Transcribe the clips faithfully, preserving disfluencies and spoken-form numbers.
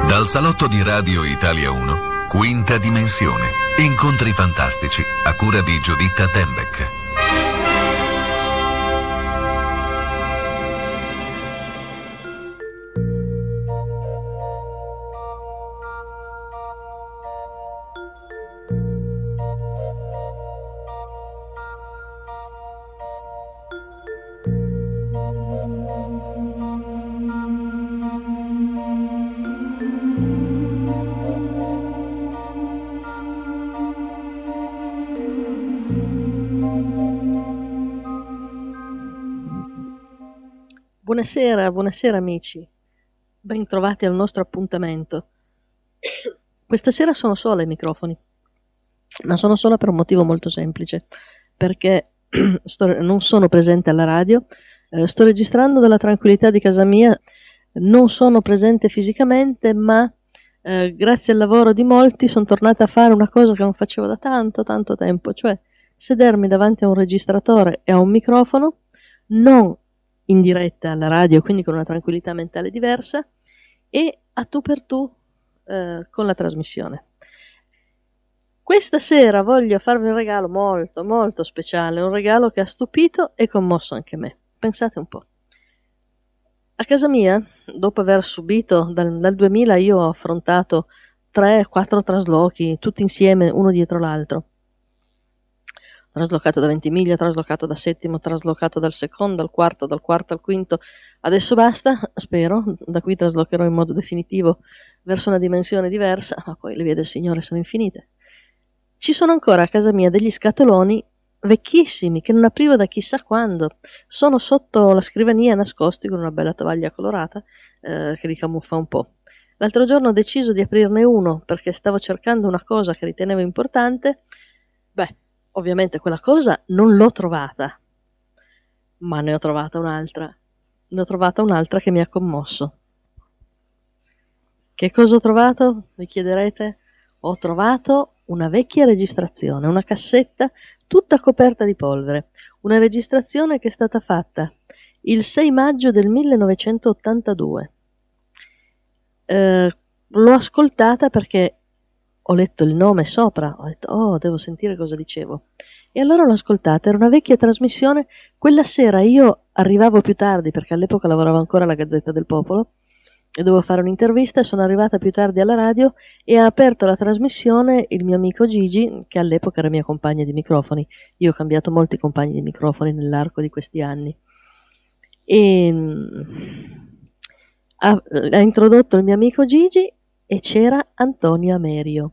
Dal salotto di Radio Italia uno, Quinta Dimensione. Incontri fantastici a cura di Giuditta Tembeck. Buonasera, buonasera amici, ben trovati al nostro appuntamento. Questa sera sono sola ai microfoni, ma sono sola per un motivo molto semplice, perché sto, non sono presente alla radio, eh, sto registrando dalla tranquillità di casa mia, non sono presente fisicamente, ma eh, grazie al lavoro di molti sono tornata a fare una cosa che non facevo da tanto, tanto tempo, cioè sedermi davanti a un registratore e a un microfono, non in diretta alla radio, quindi con una tranquillità mentale diversa, e a tu per tu eh, con la trasmissione. Questa sera voglio farvi un regalo molto molto speciale, un regalo che ha stupito e commosso anche me. Pensate un po'. A casa mia, dopo aver subito dal, dal duemila, io ho affrontato tre quattro traslochi, tutti insieme, uno dietro l'altro. Traslocato da Ventimiglia, traslocato da Settimo, traslocato dal secondo al quarto, dal quarto al quinto. Adesso basta, spero, da qui traslocherò in modo definitivo verso una dimensione diversa, ma poi le vie del Signore sono infinite. Ci sono ancora a casa mia degli scatoloni vecchissimi che non aprivo da chissà quando. Sono sotto la scrivania nascosti con una bella tovaglia colorata eh, che li camuffa un po'. L'altro giorno ho deciso di aprirne uno perché stavo cercando una cosa che ritenevo importante. Beh, ovviamente quella cosa non l'ho trovata, ma ne ho trovata un'altra. Ne ho trovata un'altra che mi ha commosso. Che cosa ho trovato? Vi chiederete? Ho trovato una vecchia registrazione, una cassetta tutta coperta di polvere. Una registrazione che è stata fatta il sei maggio del millenovecentottantadue. Eh, l'ho ascoltata perché ho letto il nome sopra, ho detto, oh, devo sentire cosa dicevo. E allora l'ho ascoltata, era una vecchia trasmissione. Quella sera io arrivavo più tardi, perché all'epoca lavoravo ancora alla Gazzetta del Popolo, e dovevo fare un'intervista, sono arrivata più tardi alla radio e ha aperto la trasmissione il mio amico Gigi, che all'epoca era mia compagna di microfoni. Io ho cambiato molti compagni di microfoni nell'arco di questi anni. E ha, ha introdotto il mio amico Gigi e c'era Antonio Amerio.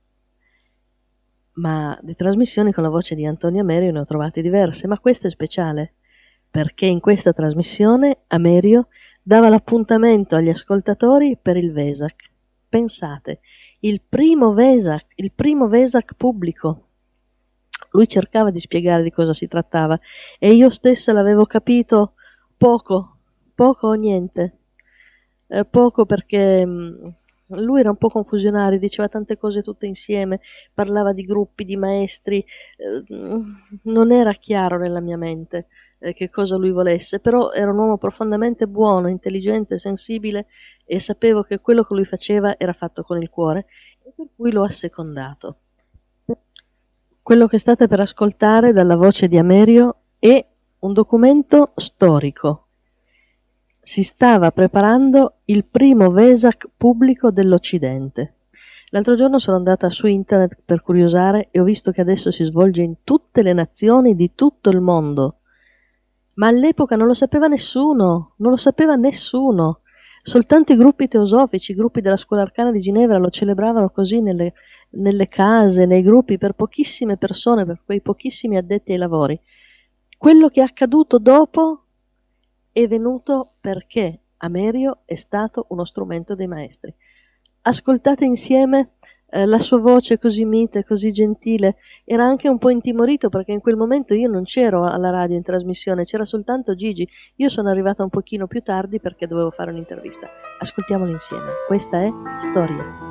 Ma di trasmissioni con la voce di Antonio Amerio ne ho trovate diverse, ma questa è speciale, perché in questa trasmissione Amerio dava l'appuntamento agli ascoltatori per il Vesac. Pensate, il primo Vesac, il primo Vesac pubblico. Lui cercava di spiegare di cosa si trattava e io stessa l'avevo capito poco, poco o niente. Eh, poco perché mh, lui era un po' confusionario, diceva tante cose tutte insieme, parlava di gruppi, di maestri, eh, non era chiaro nella mia mente eh, che cosa lui volesse, però era un uomo profondamente buono, intelligente, sensibile e sapevo che quello che lui faceva era fatto con il cuore e per cui l'ho assecondato. Quello che state per ascoltare dalla voce di Amerio è un documento storico. Si stava preparando il primo Vesac pubblico dell'Occidente. L'altro giorno sono andata su internet per curiosare e ho visto che adesso si svolge in tutte le nazioni di tutto il mondo. Ma all'epoca non lo sapeva nessuno, non lo sapeva nessuno. Soltanto i gruppi teosofici, i gruppi della Scuola Arcana di Ginevra lo celebravano così nelle, nelle case, nei gruppi, per pochissime persone, per quei pochissimi addetti ai lavori. Quello che è accaduto dopo è venuto perché Amerio è stato uno strumento dei maestri. Ascoltate insieme eh, la sua voce così mite, così gentile. Era anche un po' intimorito perché in quel momento io non c'ero alla radio in trasmissione, c'era soltanto Gigi. Io sono arrivata un pochino più tardi perché dovevo fare un'intervista. Ascoltiamolo insieme. Questa è Storia.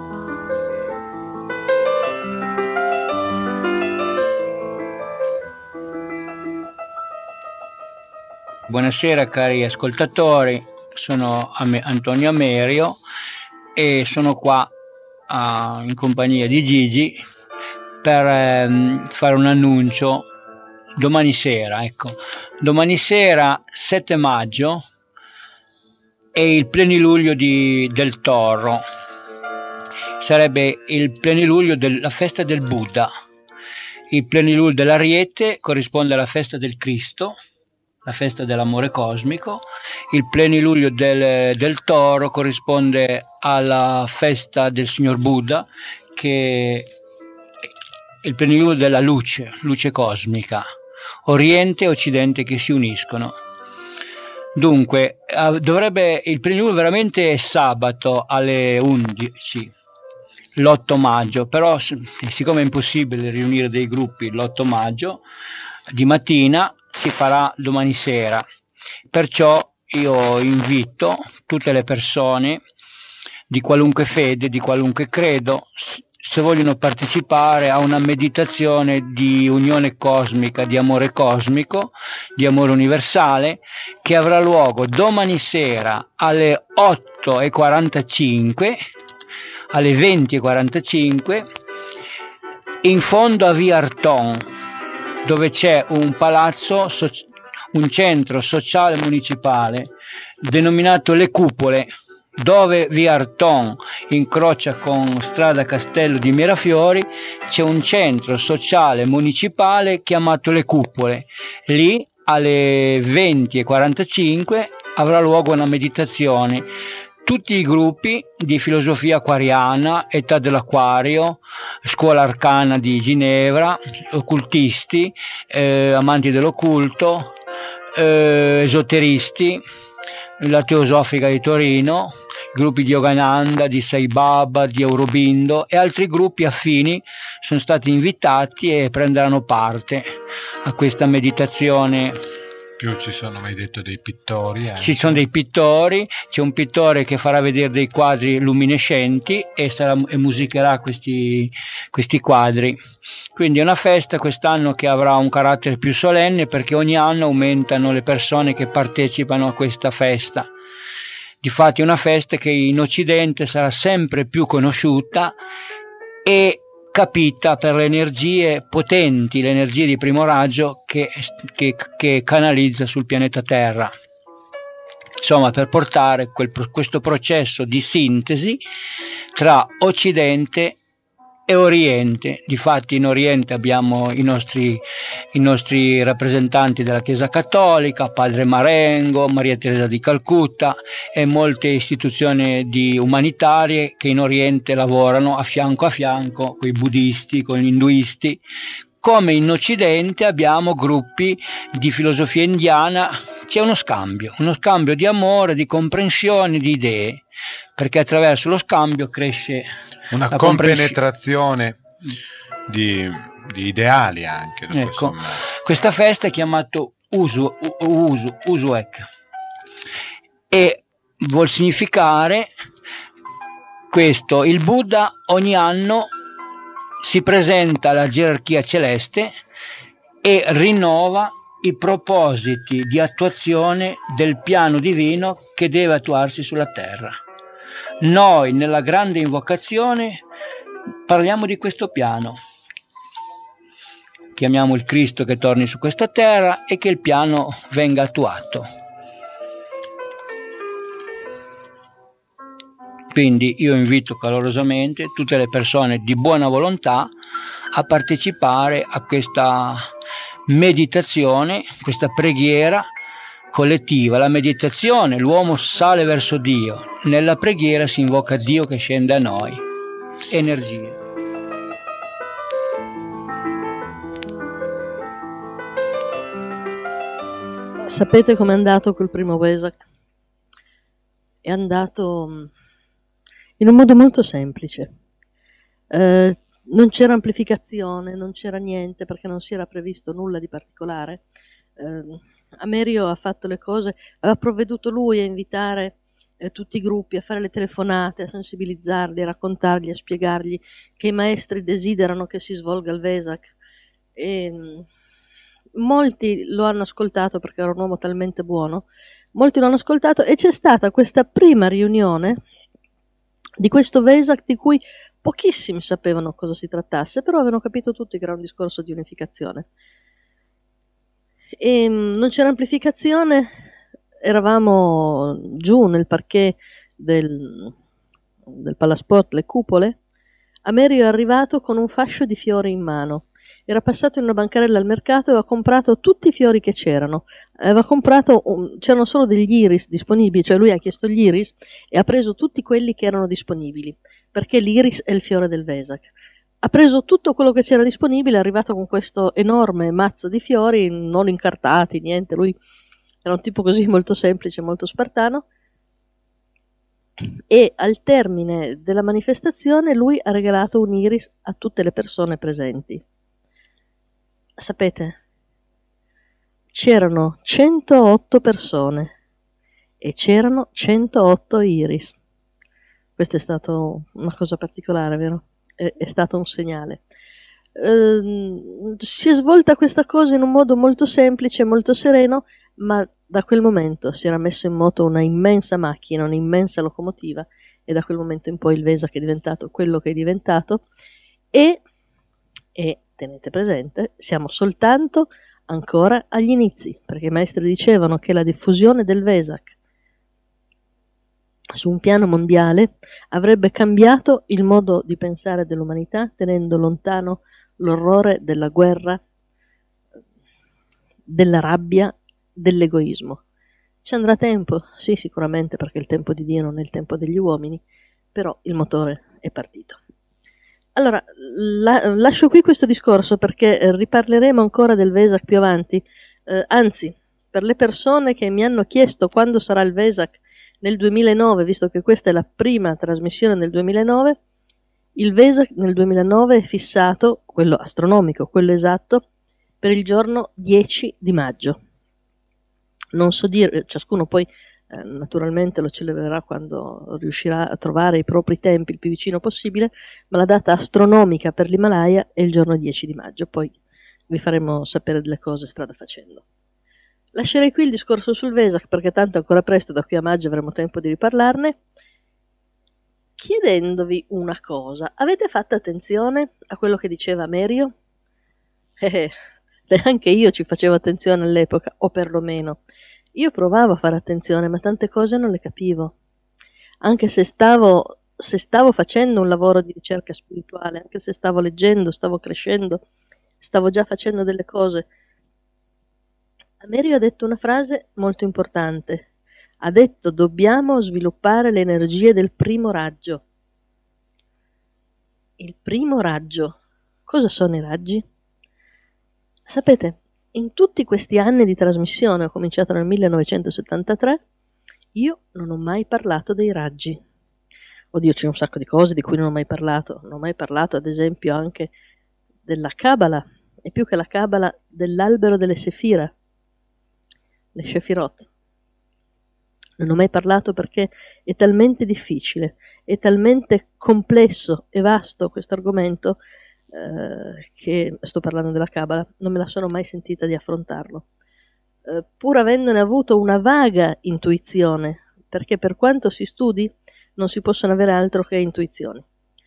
Buonasera cari ascoltatori, sono Antonio Amerio e sono qua uh, in compagnia di Gigi per ehm, fare un annuncio. Domani sera, ecco, domani sera sette maggio è il pleniluglio di, del Toro, sarebbe il pleniluglio della festa del Buddha. Il pleniluglio dell'Ariete corrisponde alla festa del Cristo, la festa dell'amore cosmico. Il pleniluglio del, del Toro corrisponde alla festa del Signor Buddha, che è il pleniluglio della luce, luce cosmica. Oriente e Occidente che si uniscono. Dunque, dovrebbe il pleniluglio veramente è sabato alle undici, l'otto maggio, però siccome è impossibile riunire dei gruppi l'otto maggio di mattina, si farà domani sera. Perciò io invito tutte le persone di qualunque fede, di qualunque credo, se vogliono partecipare a una meditazione di unione cosmica, di amore cosmico, di amore universale, che avrà luogo domani sera alle otto e quarantacinque, alle venti e quarantacinque, in fondo a via Arton, dove c'è un palazzo, un centro sociale municipale denominato Le Cupole, dove via Arton incrocia con strada Castello di Mirafiori. C'è un centro sociale municipale chiamato Le Cupole. Lì alle venti e quarantacinque avrà luogo una meditazione. Tutti i gruppi di filosofia acquariana, età dell'acquario, scuola arcana di Ginevra, occultisti, eh, amanti dell'occulto, eh, esoteristi, la Teosofica di Torino, gruppi di Yogananda, di Sai Baba, di Aurobindo e altri gruppi affini sono stati invitati e prenderanno parte a questa meditazione. Più ci sono, mai detto, dei pittori anche. Ci sono dei pittori, c'è un pittore che farà vedere dei quadri luminescenti e, sarà, e musicherà questi, questi quadri. Quindi è una festa quest'anno che avrà un carattere più solenne, perché ogni anno aumentano le persone che partecipano a questa festa. Difatti è una festa che in Occidente sarà sempre più conosciuta e capita per le energie potenti, le energie di primo raggio che, che, che canalizza sul pianeta Terra. Insomma, per portare quel, questo processo di sintesi tra Occidente e Oriente. Difatti in Oriente abbiamo i nostri, i nostri rappresentanti della Chiesa Cattolica, Padre Marengo, Maria Teresa di Calcutta e molte istituzioni di umanitarie che in Oriente lavorano a fianco a fianco con i buddisti, con gli induisti. Come in Occidente abbiamo gruppi di filosofia indiana, c'è uno scambio, uno scambio di amore, di comprensione, di idee, perché attraverso lo scambio cresce una compenetrazione di, di ideali anche. Ecco, questa festa è chiamata Usu, Usu, Usuek e vuol significare questo: il Buddha ogni anno si presenta alla gerarchia celeste e rinnova i propositi di attuazione del piano divino che deve attuarsi sulla terra. Noi nella grande invocazione parliamo di questo piano, chiamiamo il Cristo che torni su questa terra e che il piano venga attuato. Quindi io invito calorosamente tutte le persone di buona volontà a partecipare a questa meditazione, questa preghiera collettiva. La meditazione, l'uomo sale verso Dio, nella preghiera si invoca Dio che scende a noi. Energie. Sapete com'è andato quel primo Vesak? È andato in un modo molto semplice. Eh, non c'era amplificazione, non c'era niente, perché non si era previsto nulla di particolare. Eh, Amerio ha fatto le cose, aveva provveduto lui a invitare eh, tutti i gruppi, a fare le telefonate, a sensibilizzarli, a raccontargli, a spiegargli che i maestri desiderano che si svolga il Vesak. E, mh, molti lo hanno ascoltato perché era un uomo talmente buono, molti lo hanno ascoltato e c'è stata questa prima riunione di questo Vesak di cui pochissimi sapevano cosa si trattasse, però avevano capito tutti che era un discorso di unificazione. E non c'era amplificazione, eravamo giù nel parquet del, del Palasport, le cupole. Amerio è arrivato con un fascio di fiori in mano. Era passato in una bancarella al mercato e aveva comprato tutti i fiori che c'erano. Aveva comprato, un, c'erano solo degli iris disponibili, cioè lui ha chiesto gli iris e ha preso tutti quelli che erano disponibili, perché l'iris è il fiore del Vesak. Ha preso tutto quello che c'era disponibile, è arrivato con questo enorme mazzo di fiori, non incartati, niente, lui era un tipo così molto semplice, molto spartano, e al termine della manifestazione lui ha regalato un iris a tutte le persone presenti. Sapete, c'erano centootto persone e c'erano centootto iris. Questa è stata una cosa particolare, vero? È, è stato un segnale. Eh, si è svolta questa cosa in un modo molto semplice, molto sereno, ma da quel momento si era messo in moto una immensa macchina, un'immensa locomotiva, e da quel momento in poi il Vesak è diventato quello che è diventato, e, e tenete presente, siamo soltanto ancora agli inizi, perché i maestri dicevano che la diffusione del Vesak su un piano mondiale avrebbe cambiato il modo di pensare dell'umanità, tenendo lontano l'orrore della guerra, della rabbia, dell'egoismo. Ci andrà tempo? Sì, sicuramente, perché il tempo di Dio non è il tempo degli uomini, però il motore è partito. Allora, la, lascio qui questo discorso perché eh, riparleremo ancora del Vesak più avanti, eh, anzi, per le persone che mi hanno chiesto quando sarà il Vesak nel duemilanove, visto che questa è la prima trasmissione nel duemilanove, il Vesak nel duemilanove è fissato, quello astronomico, quello esatto, per il giorno dieci di maggio. Non so dire, ciascuno poi eh, naturalmente lo celebrerà quando riuscirà a trovare i propri tempi il più vicino possibile, ma la data astronomica per l'Himalaya è il giorno dieci di maggio, poi vi faremo sapere delle cose strada facendo. Lascerei qui il discorso sul Vesak perché tanto è ancora presto, da qui a maggio avremo tempo di riparlarne, chiedendovi una cosa: avete fatto attenzione a quello che diceva Amerio? Eh, neanche io ci facevo attenzione all'epoca, o perlomeno io provavo a fare attenzione, ma tante cose non le capivo, anche se stavo, se stavo facendo un lavoro di ricerca spirituale, anche se stavo leggendo, stavo crescendo, stavo già facendo delle cose. Amerio ha detto una frase molto importante, ha detto: dobbiamo sviluppare le energie del primo raggio. Il primo raggio. Cosa sono i raggi? Sapete, in tutti questi anni di trasmissione, ho cominciato nel millenovecentosettantatré, io non ho mai parlato dei raggi. Oddio, c'è un sacco di cose di cui non ho mai parlato. Non ho mai parlato, ad esempio, anche della Kabbalah, e più che la Kabbalah, dell'albero delle Sefira, le Sefirot. Non ho mai parlato perché è talmente difficile, è talmente complesso e vasto questo argomento, eh, che sto parlando della Kabbalah, non me la sono mai sentita di affrontarlo, eh, pur avendone avuto una vaga intuizione, perché per quanto si studi non si possono avere altro che intuizioni.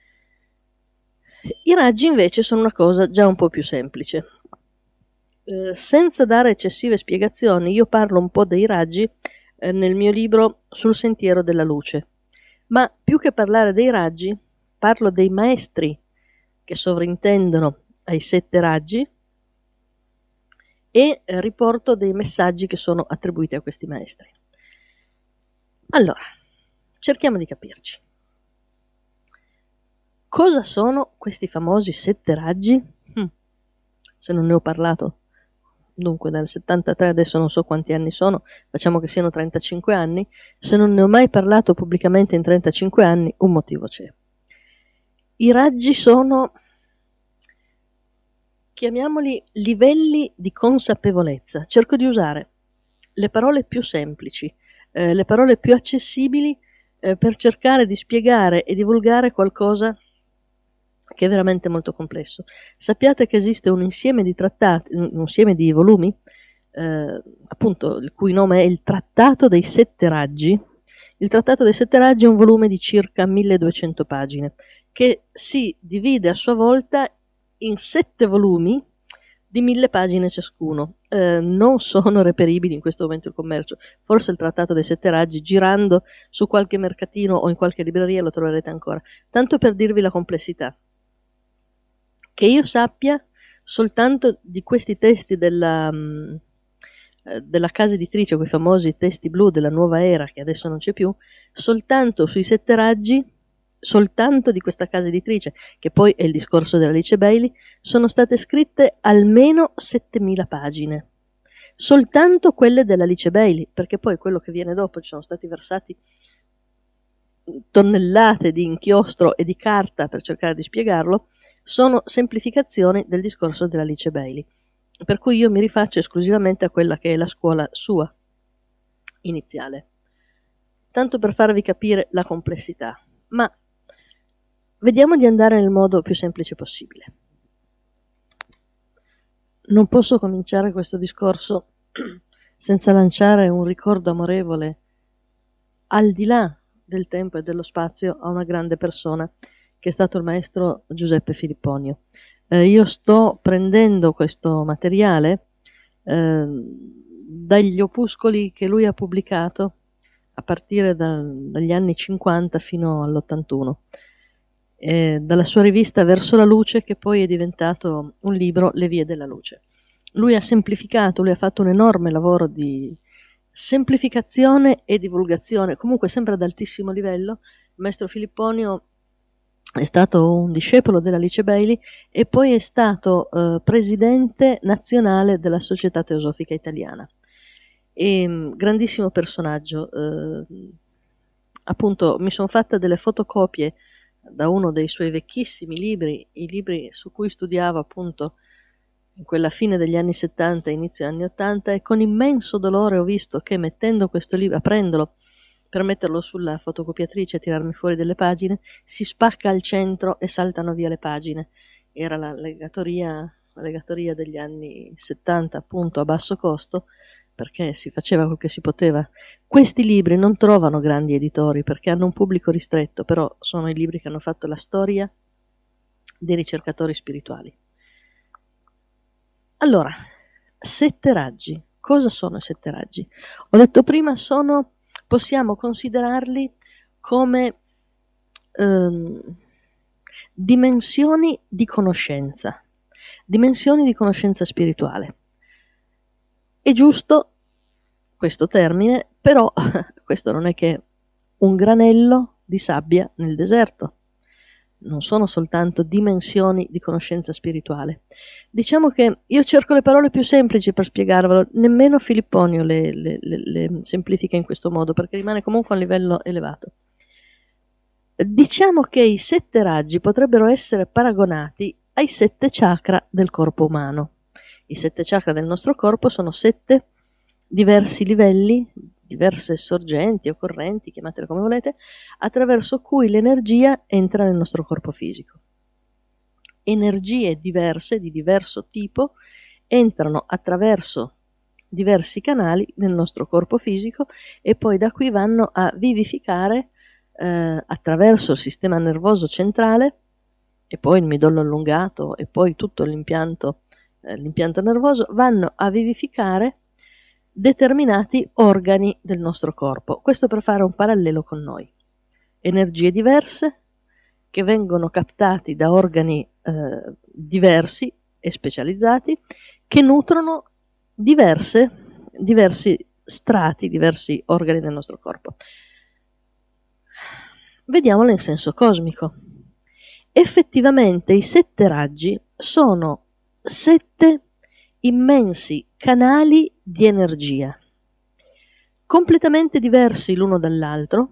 I raggi invece sono una cosa già un po' più semplice. Eh, senza dare eccessive spiegazioni, io parlo un po' dei raggi eh, nel mio libro Sul sentiero della luce, ma più che parlare dei raggi, parlo dei maestri che sovrintendono ai sette raggi e eh, riporto dei messaggi che sono attribuiti a questi maestri. Allora, cerchiamo di capirci. Cosa sono questi famosi sette raggi? Hm. Se non ne ho parlato. Dunque, dal settantatré adesso non so quanti anni sono, facciamo che siano trentacinque anni. Se non ne ho mai parlato pubblicamente in trentacinque anni, un motivo c'è. I raggi sono, chiamiamoli, livelli di consapevolezza. Cerco di usare le parole più semplici, eh, le parole più accessibili, eh, per cercare di spiegare e divulgare qualcosa che è veramente molto complesso. Sappiate che esiste un insieme di trattati, un insieme di volumi, eh, appunto il cui nome è il Trattato dei Sette Raggi, Il Trattato dei Sette Raggi è un volume di circa milleduecento pagine, che si divide a sua volta in sette volumi di mille pagine ciascuno. Eh, non sono reperibili in questo momento il commercio. Forse il Trattato dei Sette Raggi, girando su qualche mercatino o in qualche libreria, lo troverete ancora. Tanto per dirvi la complessità. Che io sappia, soltanto di questi testi della, mh, della casa editrice, quei famosi testi blu della nuova era, che adesso non c'è più, soltanto sui Sette Raggi, soltanto di questa casa editrice, che poi è il discorso della Alice Bailey, sono state scritte almeno settemila pagine. Soltanto quelle della Alice Bailey, perché poi quello che viene dopo, ci sono stati versati tonnellate di inchiostro e di carta per cercare di spiegarlo, sono semplificazioni del discorso della Alice Bailey. Per cui io mi rifaccio esclusivamente a quella che è la scuola sua, iniziale. Tanto per farvi capire la complessità. Ma vediamo di andare nel modo più semplice possibile. Non posso cominciare questo discorso senza lanciare un ricordo amorevole al di là del tempo e dello spazio a una grande persona che è stato il maestro Giuseppe Filipponio. Eh, io sto prendendo questo materiale eh, dagli opuscoli che lui ha pubblicato a partire dal, dagli anni cinquanta fino all'ottantuno, eh, dalla sua rivista Verso la Luce, che poi è diventato un libro, Le Vie della Luce. Lui ha semplificato, lui ha fatto un enorme lavoro di semplificazione e divulgazione, comunque sempre ad altissimo livello. Il maestro Filipponio è stato un discepolo della Alice Bailey e poi è stato eh, presidente nazionale della Società Teosofica Italiana. E, grandissimo personaggio. Eh, appunto, mi sono fatta delle fotocopie da uno dei suoi vecchissimi libri, i libri su cui studiavo appunto in quella fine degli anni settanta, inizio anni ottanta, e con immenso dolore ho visto che mettendo questo libro, aprendolo per metterlo sulla fotocopiatrice e tirarmi fuori delle pagine, si spacca al centro e saltano via le pagine. Era la legatoria, la legatoria degli anni settanta, appunto, a basso costo, perché si faceva quel che si poteva. Questi libri non trovano grandi editori perché hanno un pubblico ristretto, però sono i libri che hanno fatto la storia dei ricercatori spirituali. Allora, sette raggi. Cosa sono i sette raggi? Ho detto prima, sono, possiamo considerarli come ehm, dimensioni di conoscenza, dimensioni di conoscenza spirituale. È giusto questo termine, però questo non è che un granello di sabbia nel deserto. Non sono soltanto dimensioni di conoscenza spirituale. Diciamo che io cerco le parole più semplici per spiegarvelo, nemmeno Filipponio le, le, le, le semplifica in questo modo, perché rimane comunque a un livello elevato. Diciamo che i sette raggi potrebbero essere paragonati ai sette chakra del corpo umano. I sette chakra del nostro corpo sono sette diversi livelli, diverse sorgenti o correnti, chiamatele come volete, attraverso cui l'energia entra nel nostro corpo fisico. Energie diverse, di diverso tipo, entrano attraverso diversi canali nel nostro corpo fisico e poi da qui vanno a vivificare eh, attraverso il sistema nervoso centrale e poi il midollo allungato e poi tutto l'impianto, eh, l'impianto nervoso, vanno a vivificare determinati organi del nostro corpo. Questo per fare un parallelo con noi. Energie diverse che vengono captati da organi eh, diversi e specializzati che nutrono diverse, diversi strati, diversi organi del nostro corpo. Vediamolo in senso cosmico. Effettivamente i sette raggi sono sette immensi canali di energia, completamente diversi l'uno dall'altro,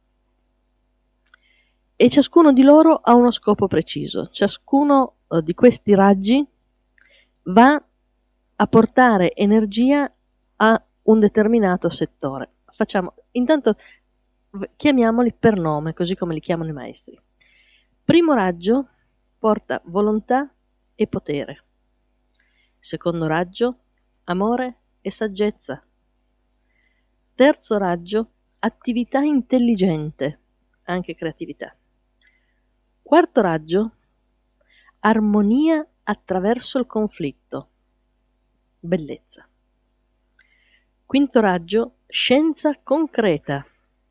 e ciascuno di loro ha uno scopo preciso. Ciascuno eh, di questi raggi va a portare energia a un determinato settore. Facciamo, intanto chiamiamoli per nome, così come li chiamano i maestri. Primo raggio porta volontà e potere. Secondo raggio, amore e saggezza. Terzo raggio, attività intelligente, anche creatività. Quarto raggio, armonia attraverso il conflitto, bellezza. Quinto raggio, scienza concreta.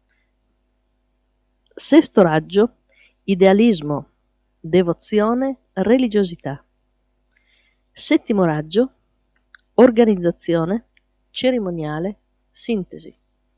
Sesto raggio, idealismo, devozione, religiosità. Settimo raggio, organizzazione, cerimoniale, sintesi.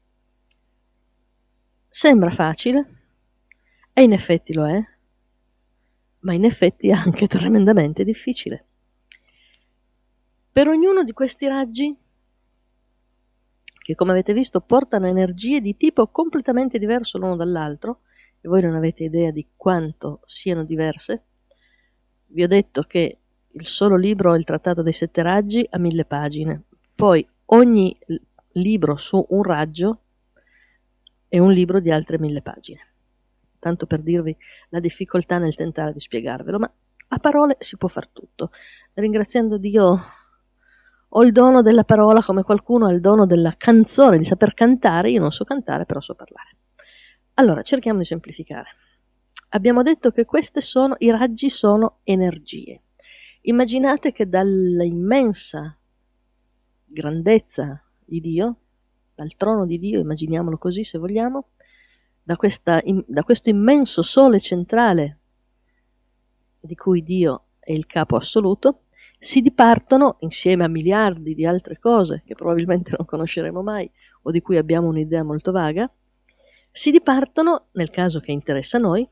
Sembra facile, e in effetti lo è, ma in effetti è anche tremendamente difficile. Per ognuno di questi raggi, che come avete visto portano energie di tipo completamente diverso l'uno dall'altro, e voi non avete idea di quanto siano diverse, vi ho detto che il solo libro è il Trattato dei Sette Raggi a mille pagine, poi ogni libro su un raggio è un libro di altre mille pagine, tanto per dirvi la difficoltà nel tentare di spiegarvelo, ma a parole si può far tutto. Ringraziando Dio ho il dono della parola come qualcuno ha il dono della canzone, di saper cantare. Io non so cantare, però so parlare. Allora, cerchiamo di semplificare. Abbiamo detto che queste sono, i raggi sono energie. Immaginate che dall'immensa grandezza di Dio, dal trono di Dio, immaginiamolo così se vogliamo, da, questa, da questo immenso sole centrale di cui Dio è il capo assoluto, si dipartono insieme a miliardi di altre cose che probabilmente non conosceremo mai o di cui abbiamo un'idea molto vaga, si dipartono, nel caso che interessa a noi,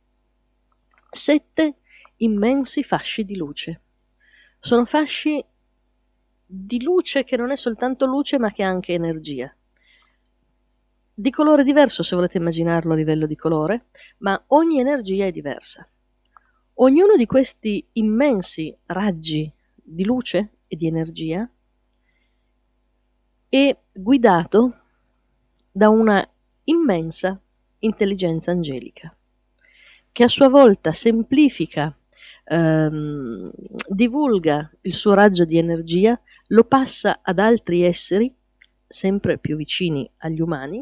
sette immensi fasci di luce. Sono fasci di luce che non è soltanto luce ma che è anche energia. Di colore diverso se volete immaginarlo a livello di colore, ma ogni energia è diversa. Ognuno di questi immensi raggi di luce e di energia è guidato da una immensa intelligenza angelica, che a sua volta semplifica, ehm, divulga il suo raggio di energia, lo passa ad altri esseri, sempre più vicini agli umani,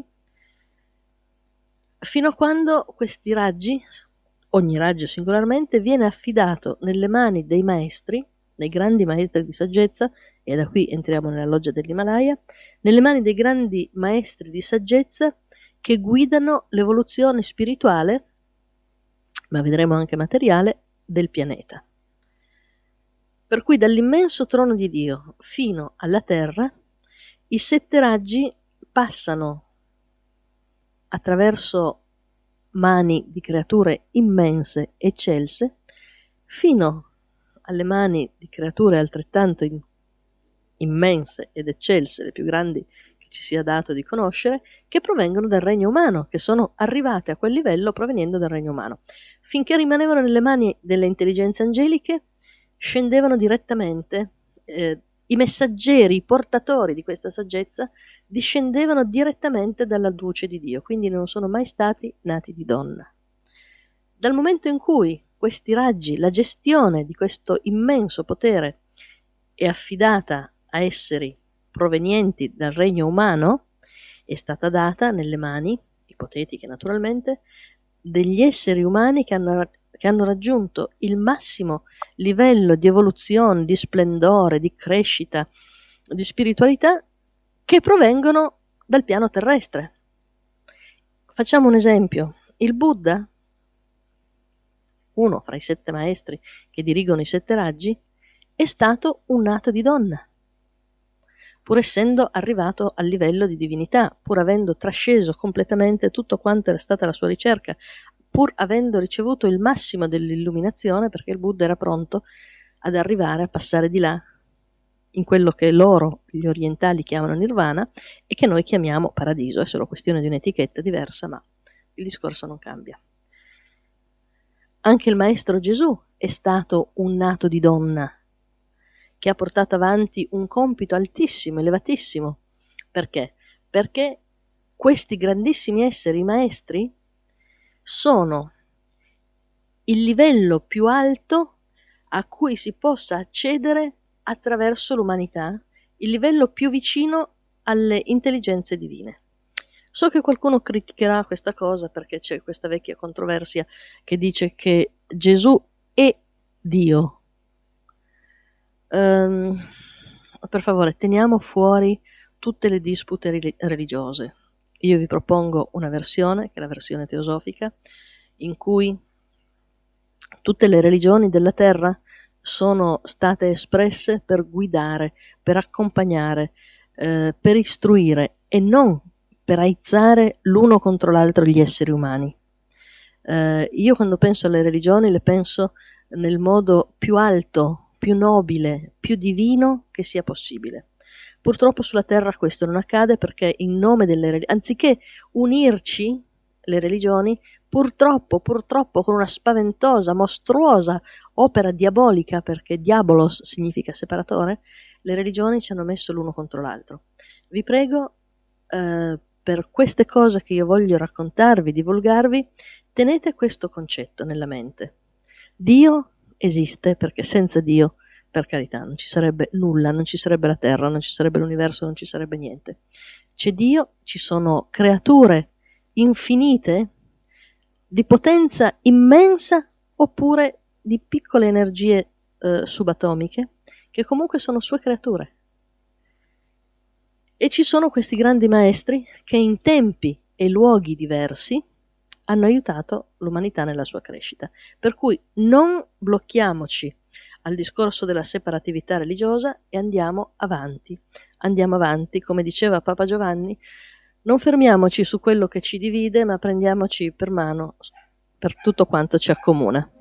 fino a quando questi raggi, ogni raggio singolarmente, viene affidato nelle mani dei maestri, dei grandi maestri di saggezza, e da qui entriamo nella loggia dell'Himalaya, nelle mani dei grandi maestri di saggezza che guidano l'evoluzione spirituale, ma vedremo anche materiale, del pianeta. Per cui dall'immenso trono di Dio fino alla terra, i sette raggi passano attraverso mani di creature immense, eccelse, fino alle mani di creature altrettanto in, immense ed eccelse, le più grandi che ci sia dato di conoscere, che provengono dal regno umano, che sono arrivate a quel livello provenendo dal regno umano. Finché rimanevano nelle mani delle intelligenze angeliche, scendevano direttamente, eh, i messaggeri, i portatori di questa saggezza, discendevano direttamente dalla luce di Dio, quindi non sono mai stati nati di donna. Dal momento in cui questi raggi, la gestione di questo immenso potere è affidata a esseri provenienti dal regno umano, è stata data nelle mani, ipotetiche naturalmente, degli esseri umani che hanno, che hanno raggiunto il massimo livello di evoluzione, di splendore, di crescita, di spiritualità, che provengono dal piano terrestre. Facciamo un esempio. Il Buddha, uno fra i sette maestri che dirigono i sette raggi, è stato un nato di donna, pur essendo arrivato al livello di divinità, pur avendo trasceso completamente tutto quanto era stata la sua ricerca, pur avendo ricevuto il massimo dell'illuminazione, perché il Buddha era pronto ad arrivare a passare di là in quello che loro, gli orientali, chiamano nirvana e che noi chiamiamo paradiso. È solo questione di un'etichetta diversa, ma il discorso non cambia. Anche il Maestro Gesù è stato un nato di donna, che ha portato avanti un compito altissimo, elevatissimo. Perché? Perché questi grandissimi esseri, i maestri, sono il livello più alto a cui si possa accedere attraverso l'umanità, il livello più vicino alle intelligenze divine. So che qualcuno criticherà questa cosa perché c'è questa vecchia controversia che dice che Gesù è Dio. Um, per favore, teniamo fuori tutte le dispute religiose. Io vi propongo una versione, che è la versione teosofica, in cui tutte le religioni della terra sono state espresse per guidare, per accompagnare, eh, per istruire e non per aizzare l'uno contro l'altro gli esseri umani. Eh, io quando penso alle religioni le penso nel modo più alto, più nobile, più divino che sia possibile. Purtroppo sulla terra questo non accade perché in nome delle religioni, anziché unirci le religioni, purtroppo, purtroppo con una spaventosa, mostruosa opera diabolica, perché diabolos significa separatore, le religioni ci hanno messo l'uno contro l'altro. Vi prego, eh, per queste cose che io voglio raccontarvi, divulgarvi, tenete questo concetto nella mente. Dio esiste perché senza Dio, per carità, non ci sarebbe nulla, non ci sarebbe la terra, non ci sarebbe l'universo, non ci sarebbe niente. C'è Dio, ci sono creature infinite, di potenza immensa, oppure di piccole energie eh, subatomiche, che comunque sono sue creature. E ci sono questi grandi maestri che in tempi e luoghi diversi hanno aiutato l'umanità nella sua crescita. Per cui non blocchiamoci al discorso della separatività religiosa e andiamo avanti. Andiamo avanti, come diceva Papa Giovanni, non fermiamoci su quello che ci divide, ma prendiamoci per mano per tutto quanto ci accomuna.